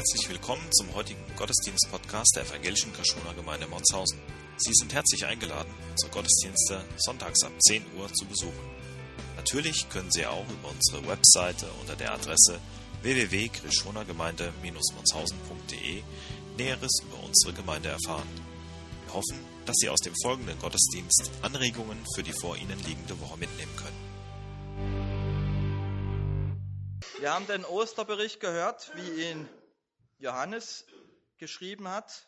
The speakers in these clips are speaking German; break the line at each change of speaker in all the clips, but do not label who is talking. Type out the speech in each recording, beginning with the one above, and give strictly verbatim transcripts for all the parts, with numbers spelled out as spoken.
Herzlich willkommen zum heutigen Gottesdienst-Podcast der Evangelischen Kaschuner Gemeinde Motshausen. Sie sind herzlich eingeladen, unsere Gottesdienste sonntags ab zehn Uhr zu besuchen. Natürlich können Sie auch über unsere Webseite unter der Adresse w w w punkt kaschunergemeinde Bindestrich motshausen punkt d e Näheres über unsere Gemeinde erfahren. Wir hoffen, dass Sie aus dem folgenden Gottesdienst Anregungen für die vor Ihnen liegende Woche mitnehmen können.
Wir haben den Osterbericht gehört, wie ihn Johannes geschrieben hat.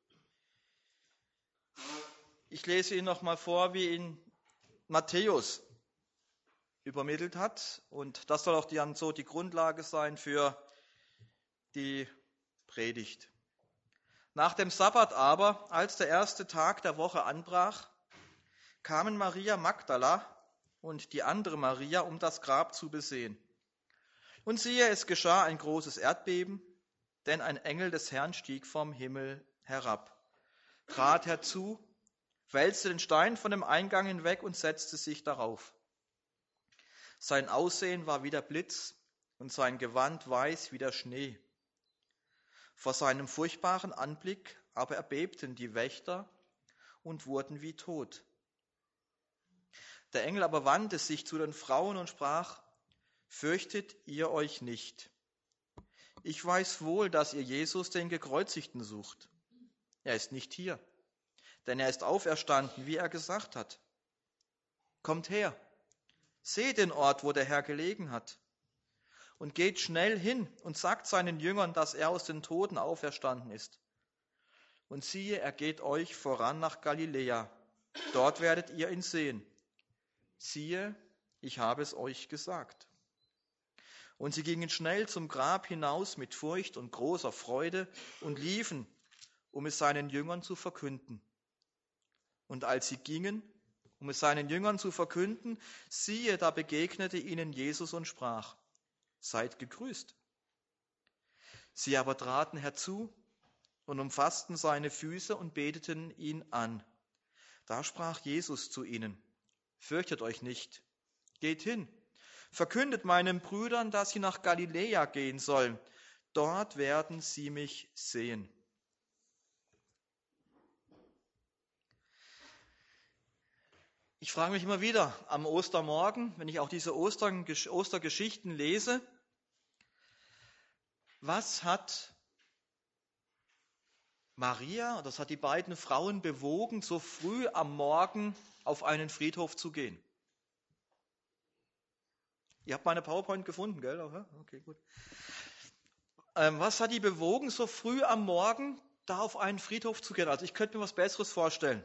Ich lese ihn nochmal vor, wie ihn Matthäus übermittelt hat. Und das soll auch dann so die Grundlage sein für die Predigt. Nach dem Sabbat aber, als der erste Tag der Woche anbrach, kamen Maria Magdala und die andere Maria, um das Grab zu besehen. Und siehe, es geschah ein großes Erdbeben, denn ein Engel des Herrn stieg vom Himmel herab, trat herzu, wälzte den Stein von dem Eingang hinweg und setzte sich darauf. Sein Aussehen war wie der Blitz und sein Gewand weiß wie der Schnee. Vor seinem furchtbaren Anblick aber erbebten die Wächter und wurden wie tot. Der Engel aber wandte sich zu den Frauen und sprach: Fürchtet ihr euch nicht. Ich weiß wohl, dass ihr Jesus, den Gekreuzigten, sucht. Er ist nicht hier, denn er ist auferstanden, wie er gesagt hat. Kommt her, seht den Ort, wo der Herr gelegen hat, und geht schnell hin und sagt seinen Jüngern, dass er aus den Toten auferstanden ist. Und siehe, er geht euch voran nach Galiläa. Dort werdet ihr ihn sehen. Siehe, ich habe es euch gesagt. Und sie gingen schnell zum Grab hinaus mit Furcht und großer Freude und liefen, um es seinen Jüngern zu verkünden. Und als sie gingen, um es seinen Jüngern zu verkünden, siehe, da begegnete ihnen Jesus und sprach: Seid gegrüßt. Sie aber traten herzu und umfassten seine Füße und beteten ihn an. Da sprach Jesus zu ihnen: Fürchtet euch nicht, geht hin. Verkündet meinen Brüdern, dass sie nach Galiläa gehen sollen. Dort werden sie mich sehen. Ich frage mich immer wieder am Ostermorgen, wenn ich auch diese Ostern, Ostergeschichten lese, was hat Maria, das hat die beiden Frauen bewogen, so früh am Morgen auf einen Friedhof zu gehen? Ihr habt meine PowerPoint gefunden, gell? Okay, gut. Ähm, was hat die bewogen, so früh am Morgen da auf einen Friedhof zu gehen? Also ich könnte mir was Besseres vorstellen.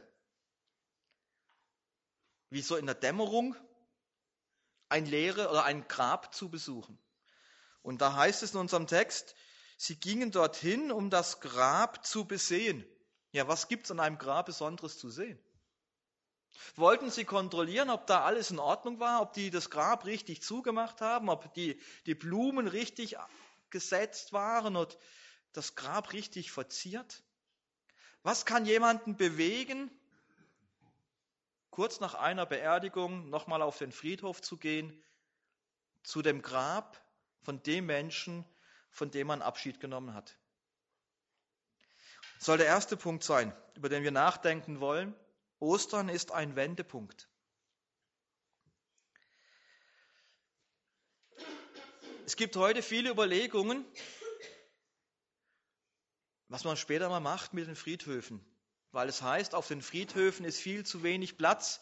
Wie so in der Dämmerung ein Leere oder ein Grab zu besuchen. Und da heißt es in unserem Text, sie gingen dorthin, um das Grab zu besehen. Ja, was gibt es an einem Grab Besonderes zu sehen? Wollten sie kontrollieren, ob da alles in Ordnung war, ob die das Grab richtig zugemacht haben, ob die, die Blumen richtig gesetzt waren und das Grab richtig verziert? Was kann jemanden bewegen, kurz nach einer Beerdigung nochmal auf den Friedhof zu gehen, zu dem Grab von dem Menschen, von dem man Abschied genommen hat? Das soll der erste Punkt sein, über den wir nachdenken wollen. Ostern ist ein Wendepunkt. Es gibt heute viele Überlegungen, was man später mal macht mit den Friedhöfen, weil es heißt, auf den Friedhöfen ist viel zu wenig Platz.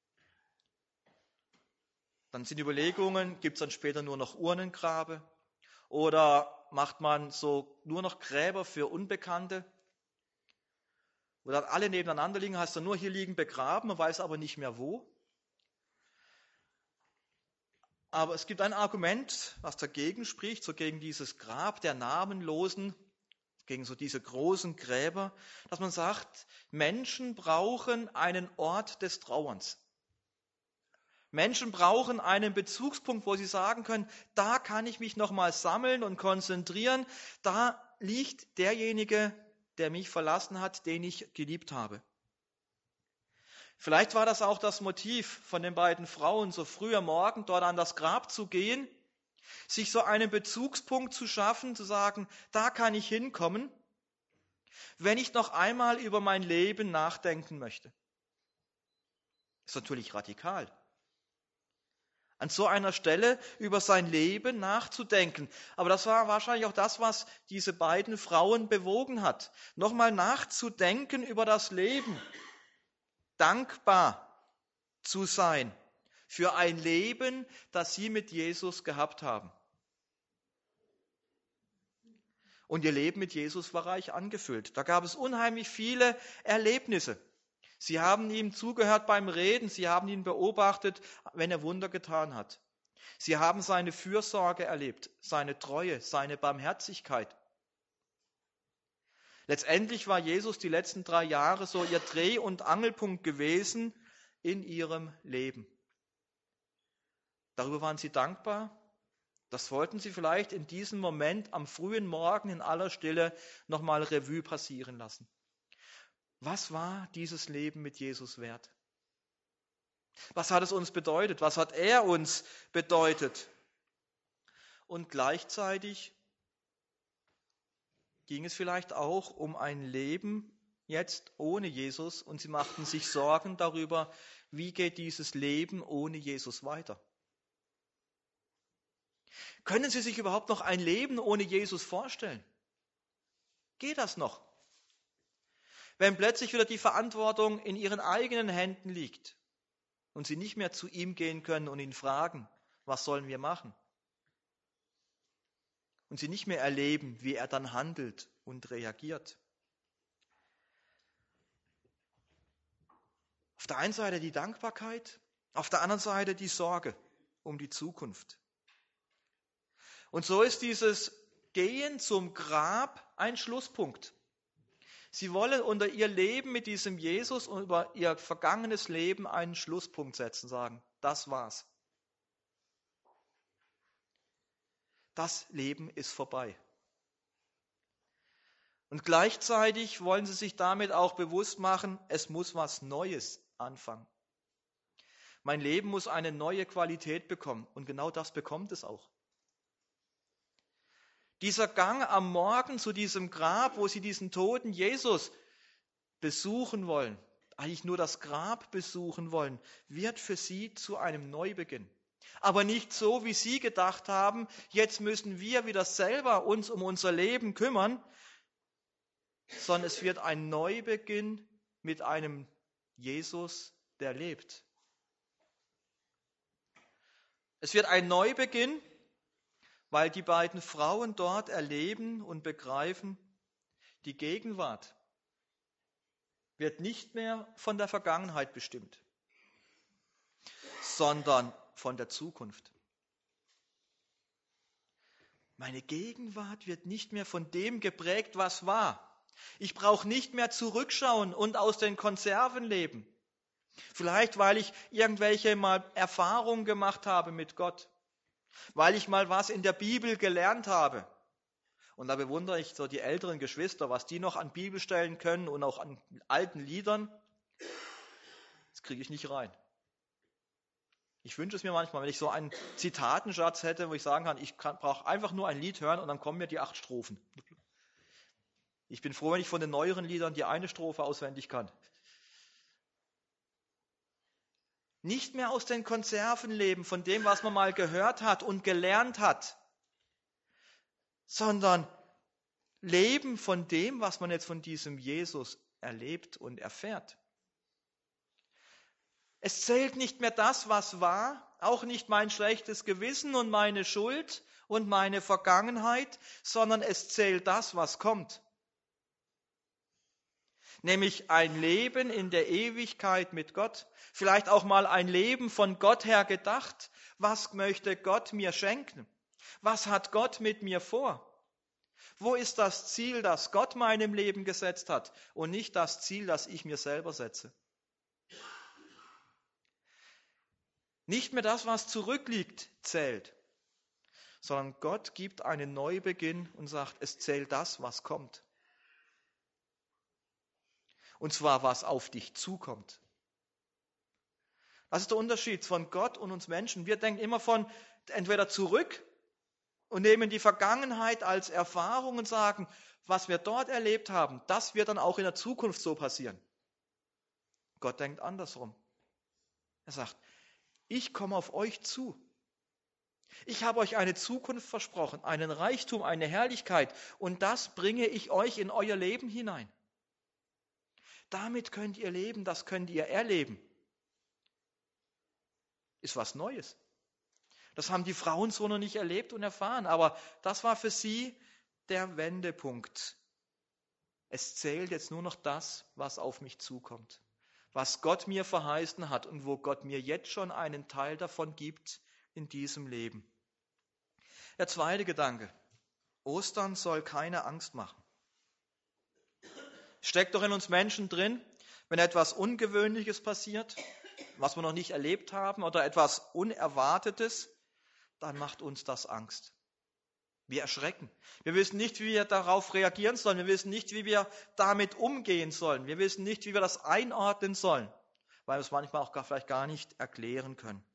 Dann sind Überlegungen, gibt es dann später nur noch Urnengrabe oder macht man so nur noch Gräber für Unbekannte? Wo dann alle nebeneinander liegen, heißt dann nur, hier liegen begraben, man weiß aber nicht mehr wo. Aber es gibt ein Argument, was dagegen spricht, so gegen dieses Grab der Namenlosen, gegen so diese großen Gräber, dass man sagt, Menschen brauchen einen Ort des Trauerns. Menschen brauchen einen Bezugspunkt, wo sie sagen können, da kann ich mich nochmal sammeln und konzentrieren, da liegt derjenige, der mich verlassen hat, den ich geliebt habe. Vielleicht war das auch das Motiv von den beiden Frauen, so früh am Morgen dort an das Grab zu gehen, Sich so einen Bezugspunkt zu schaffen, zu sagen, da kann ich hinkommen, wenn ich noch einmal über mein Leben nachdenken möchte. Das ist natürlich radikal. An so einer Stelle über sein Leben nachzudenken. Aber das war wahrscheinlich auch das, was diese beiden Frauen bewogen hat. Nochmal nachzudenken über das Leben. Dankbar zu sein für ein Leben, das sie mit Jesus gehabt haben. Und ihr Leben mit Jesus war reich angefüllt. Da gab es unheimlich viele Erlebnisse. Sie haben ihm zugehört beim Reden, sie haben ihn beobachtet, wenn er Wunder getan hat. Sie haben seine Fürsorge erlebt, seine Treue, seine Barmherzigkeit. Letztendlich war Jesus die letzten drei Jahre so ihr Dreh- und Angelpunkt gewesen in ihrem Leben. Darüber waren sie dankbar. Das wollten sie vielleicht in diesem Moment am frühen Morgen in aller Stille nochmal Revue passieren lassen. Was war dieses Leben mit Jesus wert? Was hat es uns bedeutet? Was hat er uns bedeutet? Und gleichzeitig ging es vielleicht auch um ein Leben jetzt ohne Jesus und sie machten sich Sorgen darüber, wie geht dieses Leben ohne Jesus weiter? Können Sie sich überhaupt noch ein Leben ohne Jesus vorstellen? Geht das noch? Wenn plötzlich wieder die Verantwortung in ihren eigenen Händen liegt und sie nicht mehr zu ihm gehen können und ihn fragen, was sollen wir machen? Und sie nicht mehr erleben, wie er dann handelt und reagiert. Auf der einen Seite die Dankbarkeit, auf der anderen Seite die Sorge um die Zukunft. Und so ist dieses Gehen zum Grab ein Schlusspunkt. Sie wollen unter ihr Leben mit diesem Jesus und über ihr vergangenes Leben einen Schlusspunkt setzen, sagen, das war's. Das Leben ist vorbei. Und gleichzeitig wollen sie sich damit auch bewusst machen, es muss was Neues anfangen. Mein Leben muss eine neue Qualität bekommen und genau das bekommt es auch. Dieser Gang am Morgen zu diesem Grab, wo sie diesen toten Jesus besuchen wollen, eigentlich nur das Grab besuchen wollen, wird für sie zu einem Neubeginn. Aber nicht so, wie sie gedacht haben, jetzt müssen wir wieder selber uns um unser Leben kümmern, sondern es wird ein Neubeginn mit einem Jesus, der lebt. Es wird ein Neubeginn, weil die beiden Frauen dort erleben und begreifen, die Gegenwart wird nicht mehr von der Vergangenheit bestimmt, sondern von der Zukunft. Meine Gegenwart wird nicht mehr von dem geprägt, was war. Ich brauche nicht mehr zurückschauen und aus den Konserven leben. Vielleicht, weil ich irgendwelche mal Erfahrungen gemacht habe mit Gott. Weil ich mal was in der Bibel gelernt habe. Und da bewundere ich so die älteren Geschwister, was die noch an Bibelstellen können und auch an alten Liedern. Das kriege ich nicht rein. Ich wünsche es mir manchmal, wenn ich so einen Zitatenschatz hätte, wo ich sagen kann, ich kann, brauche einfach nur ein Lied hören und dann kommen mir die acht Strophen. Ich bin froh, wenn ich von den neueren Liedern die eine Strophe auswendig kann. Nicht mehr aus den Konserven leben, von dem, was man mal gehört hat und gelernt hat, sondern leben von dem, was man jetzt von diesem Jesus erlebt und erfährt. Es zählt nicht mehr das, was war, auch nicht mein schlechtes Gewissen und meine Schuld und meine Vergangenheit, sondern es zählt das, was kommt. Nämlich ein Leben in der Ewigkeit mit Gott. Vielleicht auch mal ein Leben von Gott her gedacht. Was möchte Gott mir schenken? Was hat Gott mit mir vor? Wo ist das Ziel, das Gott meinem Leben gesetzt hat und nicht das Ziel, das ich mir selber setze? Nicht mehr das, was zurückliegt, zählt, sondern Gott gibt einen Neubeginn und sagt, es zählt das, was kommt. Und zwar, was auf dich zukommt. Das ist der Unterschied von Gott und uns Menschen. Wir denken immer von entweder zurück und nehmen die Vergangenheit als Erfahrung und sagen, was wir dort erlebt haben, das wird dann auch in der Zukunft so passieren. Gott denkt andersrum. Er sagt, ich komme auf euch zu. Ich habe euch eine Zukunft versprochen, einen Reichtum, eine Herrlichkeit, und das bringe ich euch in euer Leben hinein. Damit könnt ihr leben, das könnt ihr erleben. Ist was Neues. Das haben die Frauen so noch nicht erlebt und erfahren, aber das war für sie der Wendepunkt. Es zählt jetzt nur noch das, was auf mich zukommt, was Gott mir verheißen hat und wo Gott mir jetzt schon einen Teil davon gibt in diesem Leben. Der zweite Gedanke. Ostern soll keine Angst machen. Steckt doch in uns Menschen drin, wenn etwas Ungewöhnliches passiert, was wir noch nicht erlebt haben oder etwas Unerwartetes, dann macht uns das Angst. Wir erschrecken. Wir wissen nicht, wie wir darauf reagieren sollen. Wir wissen nicht, wie wir damit umgehen sollen. Wir wissen nicht, wie wir das einordnen sollen, weil wir es manchmal auch gar, vielleicht gar nicht erklären können.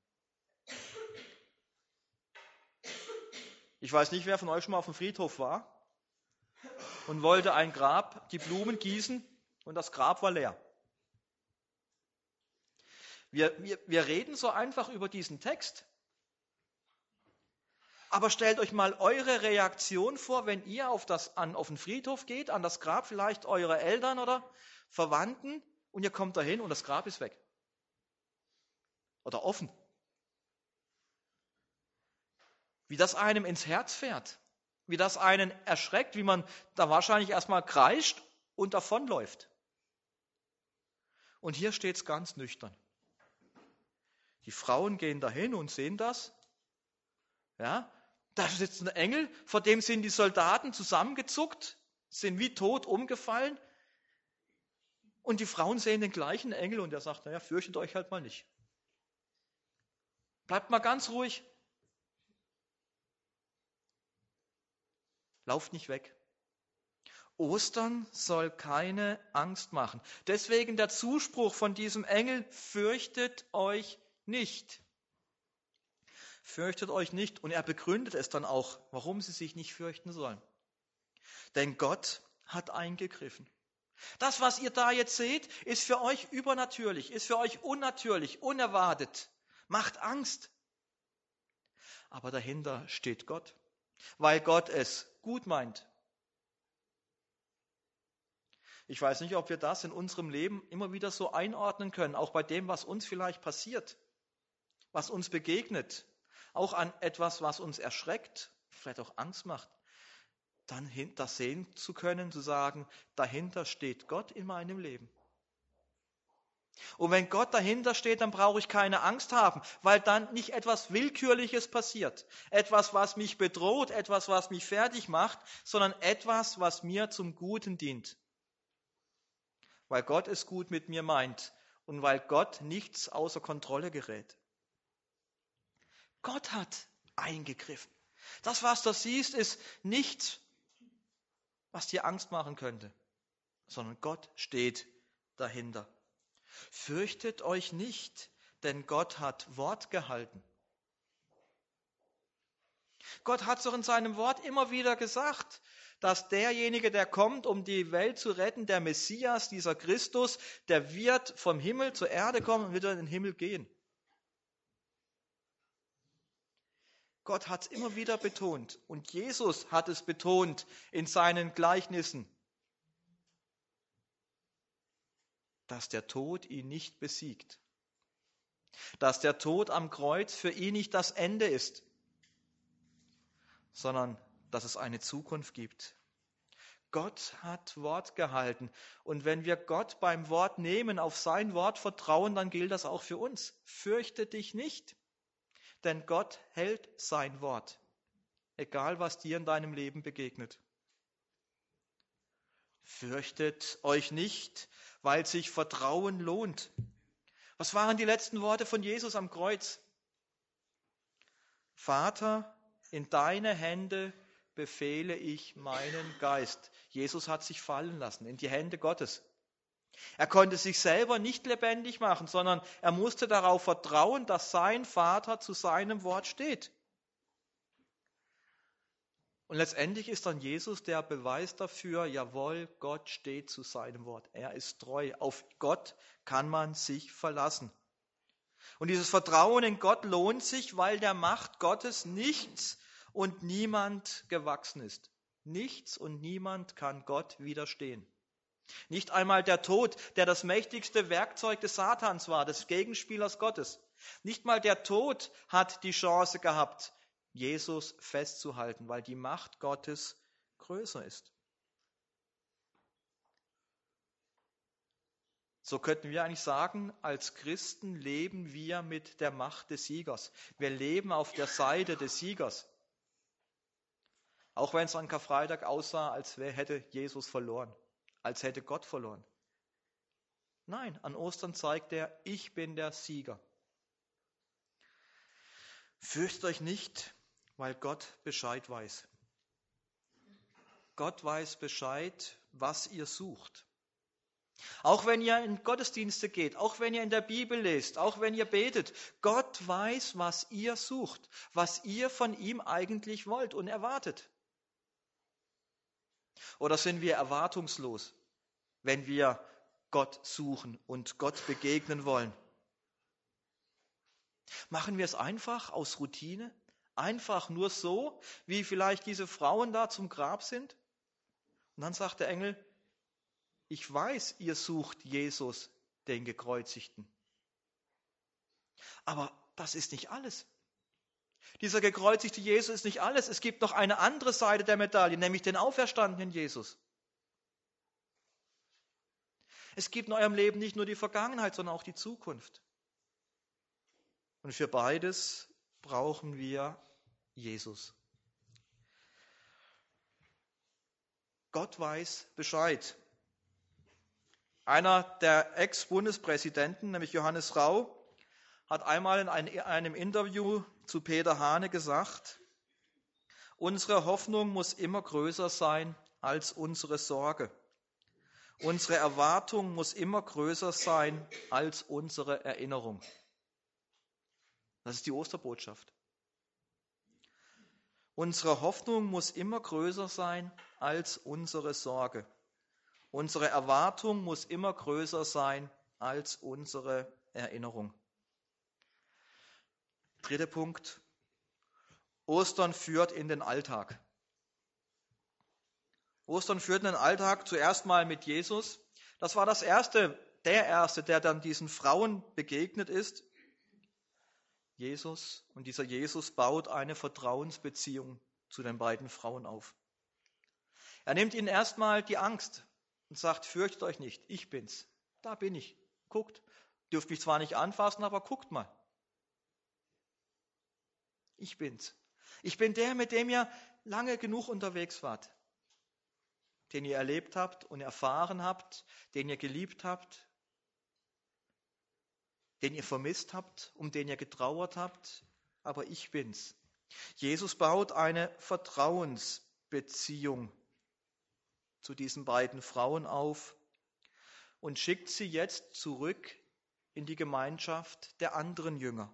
Ich weiß nicht, wer von euch schon mal auf dem Friedhof war und wollte ein Grab, die Blumen gießen und das Grab war leer. Wir, wir, wir reden so einfach über diesen Text. Aber stellt euch mal eure Reaktion vor, wenn ihr auf, das, an, auf den Friedhof geht, an das Grab vielleicht eurer Eltern oder Verwandten und ihr kommt dahin und das Grab ist weg. Oder offen. Wie das einem ins Herz fährt. Wie das einen erschreckt, wie man da wahrscheinlich erstmal kreischt und davonläuft. Und hier steht es ganz nüchtern. Die Frauen gehen dahin und sehen das. Ja, da sitzt ein Engel, vor dem sind die Soldaten zusammengezuckt, sind wie tot umgefallen. Und die Frauen sehen den gleichen Engel und er sagt, naja, fürchtet euch halt mal nicht. Bleibt mal ganz ruhig. Lauft nicht weg. Ostern soll keine Angst machen. Deswegen der Zuspruch von diesem Engel, fürchtet euch nicht. Fürchtet euch nicht. Und er begründet es dann auch, warum sie sich nicht fürchten sollen. Denn Gott hat eingegriffen. Das, was ihr da jetzt seht, ist für euch übernatürlich, ist für euch unnatürlich, unerwartet, macht Angst. Aber dahinter steht Gott, weil Gott es gut meint. Ich weiß nicht, ob wir das in unserem Leben immer wieder so einordnen können, auch bei dem, was uns vielleicht passiert, was uns begegnet, auch an etwas, was uns erschreckt, vielleicht auch Angst macht, dann das sehen zu können, zu sagen, dahinter steht Gott in meinem Leben. Und wenn Gott dahinter steht, dann brauche ich keine Angst haben, weil dann nicht etwas Willkürliches passiert, etwas, was mich bedroht, etwas, was mich fertig macht, sondern etwas, was mir zum Guten dient. Weil Gott es gut mit mir meint und weil Gott nichts außer Kontrolle gerät. Gott hat eingegriffen. Das, was du siehst, ist nichts, was dir Angst machen könnte, sondern Gott steht dahinter. Fürchtet euch nicht, denn Gott hat Wort gehalten. Gott hat doch in seinem Wort immer wieder gesagt, dass derjenige, der kommt, um die Welt zu retten, der Messias, dieser Christus, der wird vom Himmel zur Erde kommen und wieder in den Himmel gehen. Gott hat es immer wieder betont und Jesus hat es betont in seinen Gleichnissen, dass der Tod ihn nicht besiegt, dass der Tod am Kreuz für ihn nicht das Ende ist, sondern dass es eine Zukunft gibt. Gott hat Wort gehalten und wenn wir Gott beim Wort nehmen, auf sein Wort vertrauen, dann gilt das auch für uns. Fürchte dich nicht, denn Gott hält sein Wort, egal was dir in deinem Leben begegnet. Fürchtet euch nicht, weil sich Vertrauen lohnt. Was waren die letzten Worte von Jesus am Kreuz? Vater, in deine Hände befehle ich meinen Geist. Jesus hat sich fallen lassen in die Hände Gottes. Er konnte sich selber nicht lebendig machen, sondern er musste darauf vertrauen, dass sein Vater zu seinem Wort steht. Und letztendlich ist dann Jesus der Beweis dafür, jawohl, Gott steht zu seinem Wort. Er ist treu. Auf Gott kann man sich verlassen. Und dieses Vertrauen in Gott lohnt sich, weil der Macht Gottes nichts und niemand gewachsen ist. Nichts und niemand kann Gott widerstehen. Nicht einmal der Tod, der das mächtigste Werkzeug des Satans war, des Gegenspielers Gottes. Nicht mal der Tod hat die Chance gehabt, Jesus festzuhalten, weil die Macht Gottes größer ist. So könnten wir eigentlich sagen, als Christen leben wir mit der Macht des Siegers. Wir leben auf der Seite des Siegers. Auch wenn es an Karfreitag aussah, als hätte Jesus verloren, als hätte Gott verloren. Nein, an Ostern zeigt er, ich bin der Sieger. Fürchtet euch nicht, weil Gott Bescheid weiß. Gott weiß Bescheid, was ihr sucht. Auch wenn ihr in Gottesdienste geht, auch wenn ihr in der Bibel lest, auch wenn ihr betet, Gott weiß, was ihr sucht, was ihr von ihm eigentlich wollt und erwartet. Oder sind wir erwartungslos, wenn wir Gott suchen und Gott begegnen wollen? Machen wir es einfach aus Routine? Einfach nur so, wie vielleicht diese Frauen da zum Grab sind? Und dann sagt der Engel, ich weiß, ihr sucht Jesus, den Gekreuzigten. Aber das ist nicht alles. Dieser gekreuzigte Jesus ist nicht alles. Es gibt noch eine andere Seite der Medaille, nämlich den auferstandenen Jesus. Es gibt in eurem Leben nicht nur die Vergangenheit, sondern auch die Zukunft. Und für beides brauchen wir Jesus. Gott weiß Bescheid. Einer der Ex-Bundespräsidenten, nämlich Johannes Rau, hat einmal in einem Interview zu Peter Hane gesagt, unsere Hoffnung muss immer größer sein als unsere Sorge. Unsere Erwartung muss immer größer sein als unsere Erinnerung. Das ist die Osterbotschaft. Unsere Hoffnung muss immer größer sein als unsere Sorge. Unsere Erwartung muss immer größer sein als unsere Erinnerung. Dritter Punkt. Ostern führt in den Alltag. Ostern führt in den Alltag zuerst mal mit Jesus. Das war das erste, der Erste, der dann diesen Frauen begegnet ist. Jesus. Und dieser Jesus baut eine Vertrauensbeziehung zu den beiden Frauen auf. Er nimmt ihnen erstmal die Angst und sagt, fürchtet euch nicht, ich bin's. Da bin ich. Guckt. Dürft mich zwar nicht anfassen, aber guckt mal. Ich bin's. Ich bin der, mit dem ihr lange genug unterwegs wart. Den ihr erlebt habt und erfahren habt, den ihr geliebt habt, den ihr vermisst habt, um den ihr getrauert habt, aber ich bin's. Jesus baut eine Vertrauensbeziehung zu diesen beiden Frauen auf und schickt sie jetzt zurück in die Gemeinschaft der anderen Jünger.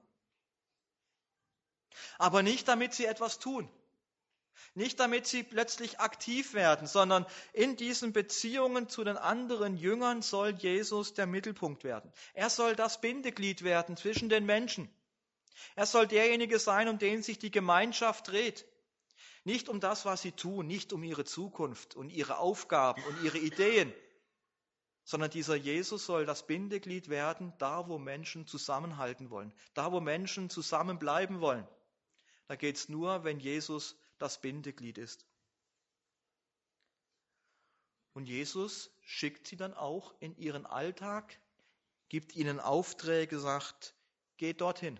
Aber nicht, damit sie etwas tun, nicht damit sie plötzlich aktiv werden, sondern in diesen Beziehungen zu den anderen Jüngern soll Jesus der Mittelpunkt werden. Er soll das Bindeglied werden zwischen den Menschen. Er soll derjenige sein, um den sich die Gemeinschaft dreht. Nicht um das, was sie tun, nicht um ihre Zukunft und ihre Aufgaben und ihre Ideen, sondern dieser Jesus soll das Bindeglied werden, da wo Menschen zusammenhalten wollen, da wo Menschen zusammenbleiben wollen. Da geht es nur, wenn Jesus das Bindeglied ist. Und Jesus schickt sie dann auch in ihren Alltag, gibt ihnen Aufträge, sagt, geht dorthin.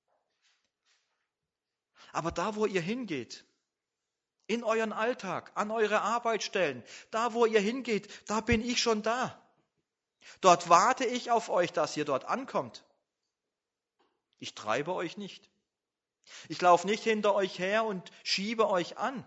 Aber da, wo ihr hingeht, in euren Alltag, an eure Arbeitsstellen, da, wo ihr hingeht, da bin ich schon da. Dort warte ich auf euch, dass ihr dort ankommt. Ich treibe euch nicht. Ich laufe nicht hinter euch her und schiebe euch an,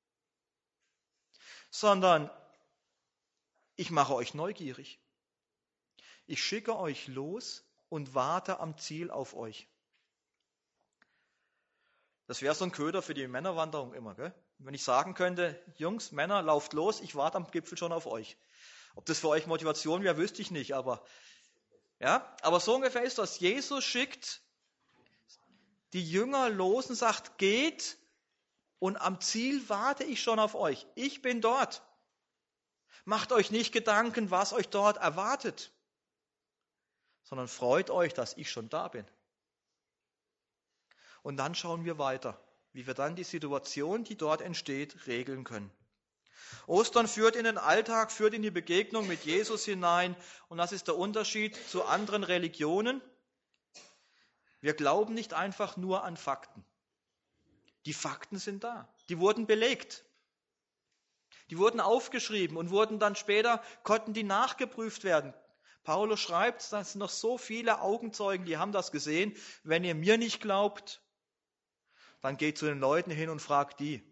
sondern ich mache euch neugierig. Ich schicke euch los und warte am Ziel auf euch. Das wäre so ein Köder für die Männerwanderung immer, gell? Wenn ich sagen könnte, Jungs, Männer, lauft los, ich warte am Gipfel schon auf euch. Ob das für euch Motivation wäre, wüsste ich nicht, aber ja, aber so ungefähr ist das. Jesus schickt die Jünger los und sagt, geht und am Ziel warte ich schon auf euch. Ich bin dort. Macht euch nicht Gedanken, was euch dort erwartet, sondern freut euch, dass ich schon da bin. Und dann schauen wir weiter, wie wir dann die Situation, die dort entsteht, regeln können. Ostern führt in den Alltag, führt in die Begegnung mit Jesus hinein. Und das ist der Unterschied zu anderen Religionen. Wir glauben nicht einfach nur an Fakten. Die Fakten sind da. Die wurden belegt. Die wurden aufgeschrieben und wurden dann später, konnten die nachgeprüft werden. Paulus schreibt, da sind noch so viele Augenzeugen, die haben das gesehen. Wenn ihr mir nicht glaubt, dann geht zu den Leuten hin und fragt die.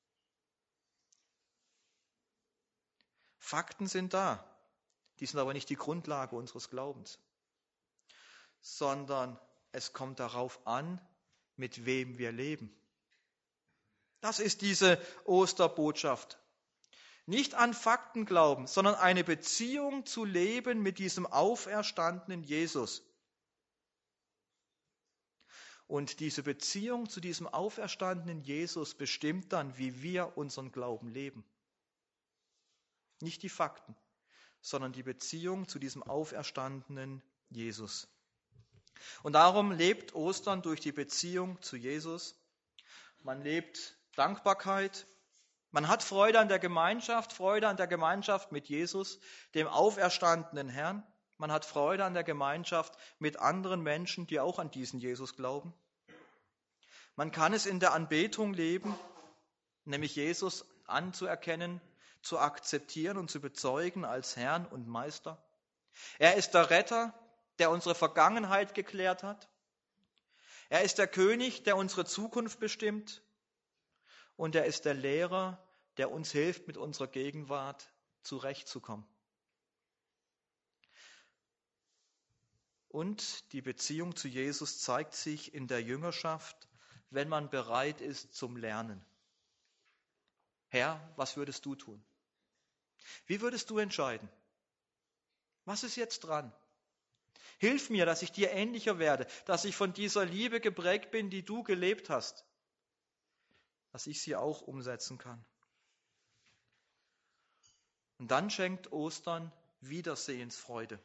Fakten sind da, die sind aber nicht die Grundlage unseres Glaubens, sondern es kommt darauf an, mit wem wir leben. Das ist diese Osterbotschaft. Nicht an Fakten glauben, sondern eine Beziehung zu leben mit diesem auferstandenen Jesus. Und diese Beziehung zu diesem auferstandenen Jesus bestimmt dann, wie wir unseren Glauben leben. Nicht die Fakten, sondern die Beziehung zu diesem auferstandenen Jesus. Und darum lebt Ostern durch die Beziehung zu Jesus. Man lebt Dankbarkeit. Man hat Freude an der Gemeinschaft, Freude an der Gemeinschaft mit Jesus, dem auferstandenen Herrn. Man hat Freude an der Gemeinschaft mit anderen Menschen, die auch an diesen Jesus glauben. Man kann es in der Anbetung leben, nämlich Jesus anzuerkennen, zu akzeptieren und zu bezeugen als Herrn und Meister. Er ist der Retter, der unsere Vergangenheit geklärt hat. Er ist der König, der unsere Zukunft bestimmt. Und er ist der Lehrer, der uns hilft, mit unserer Gegenwart zurechtzukommen. Und die Beziehung zu Jesus zeigt sich in der Jüngerschaft, wenn man bereit ist zum Lernen. Herr, was würdest du tun? Wie würdest du entscheiden? Was ist jetzt dran? Hilf mir, dass ich dir ähnlicher werde, dass ich von dieser Liebe geprägt bin, die du gelebt hast, dass ich sie auch umsetzen kann. Und dann schenkt Ostern Wiedersehensfreude.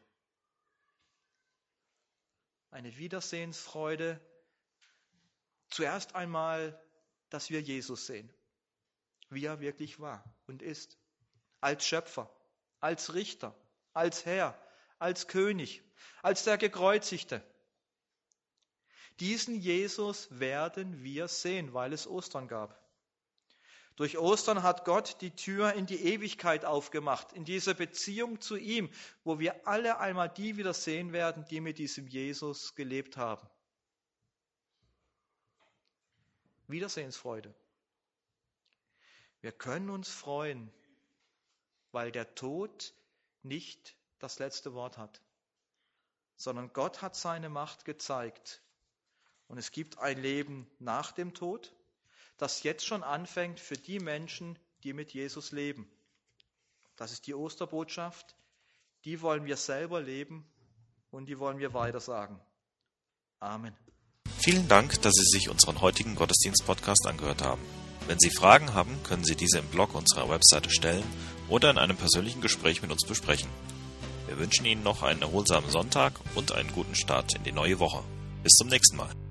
Eine Wiedersehensfreude, zuerst einmal, dass wir Jesus sehen, wie er wirklich war und ist. Als Schöpfer, als Richter, als Herr, als König, als der Gekreuzigte. Diesen Jesus werden wir sehen, weil es Ostern gab. Durch Ostern hat Gott die Tür in die Ewigkeit aufgemacht, in diese Beziehung zu ihm, wo wir alle einmal die wieder sehen werden, die mit diesem Jesus gelebt haben. Wiedersehensfreude. Wir können uns freuen, weil der Tod nicht das letzte Wort hat, sondern Gott hat seine Macht gezeigt. Und es gibt ein Leben nach dem Tod, das jetzt schon anfängt für die Menschen, die mit Jesus leben. Das ist die Osterbotschaft, die wollen wir selber leben und die wollen wir weitersagen. Amen.
Vielen Dank, dass Sie sich unseren heutigen Gottesdienst-Podcast angehört haben. Wenn Sie Fragen haben, können Sie diese im Blog unserer Webseite stellen oder in einem persönlichen Gespräch mit uns besprechen. Wir wünschen Ihnen noch einen erholsamen Sonntag und einen guten Start in die neue Woche. Bis zum nächsten Mal.